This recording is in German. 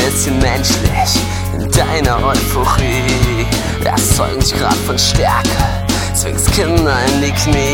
bisschen menschlich in deiner Euphorie. Erzeugungsgrad von Stärke, zwingst Kinder in die Knie.